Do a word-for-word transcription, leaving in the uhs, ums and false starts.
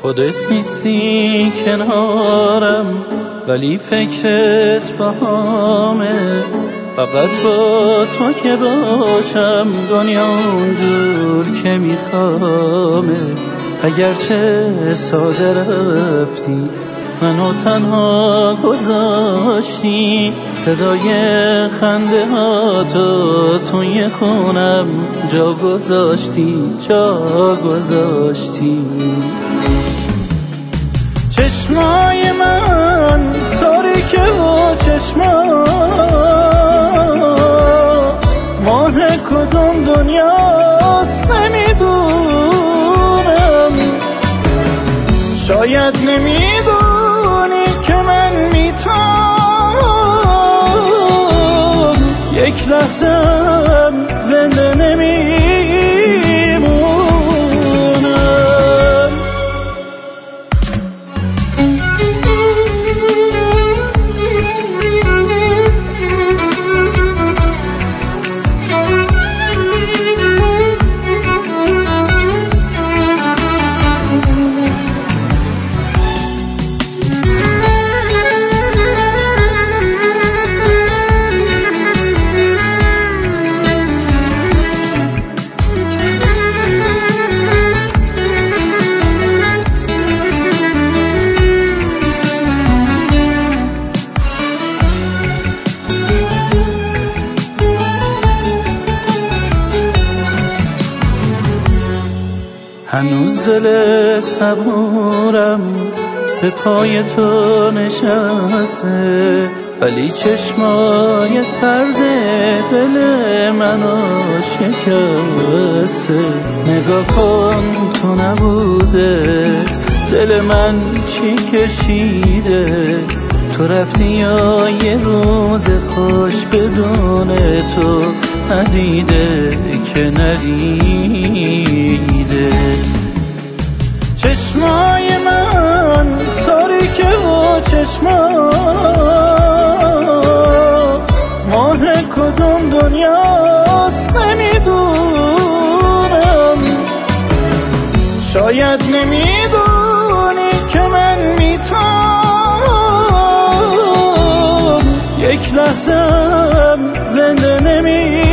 خودت نیستی کنارم ولی فکرت باهامه، فقط با تو که باشم دنیا اونجور که میخوامه. اگرچه ساده رفتی منو تنها گذاشتی، صدای خنده ها تو توی خونم جا گذاشتی جا گذاشتی. چشمای من تاریکه و چشمات ماه کدوم دنیاست نمیدونم. شاید نمیدونی که من میتونم یک لحظه‌ام زنده نمیمونم. هنوز دل صبورم به پای تو نشسته، ولی چشمای سرد دل منو شکسته. نگاه کن تو نبوده دل من چی کشیده، تو رفتی یا یه روز خوش بدون تو ندیده که ندیده. چشمای من تاریکه و چشمات ماه کدوم دنیاست نمیدونم. شاید نمیدونی که من میتونم یک لحظه‌ام زنده نمیدونم.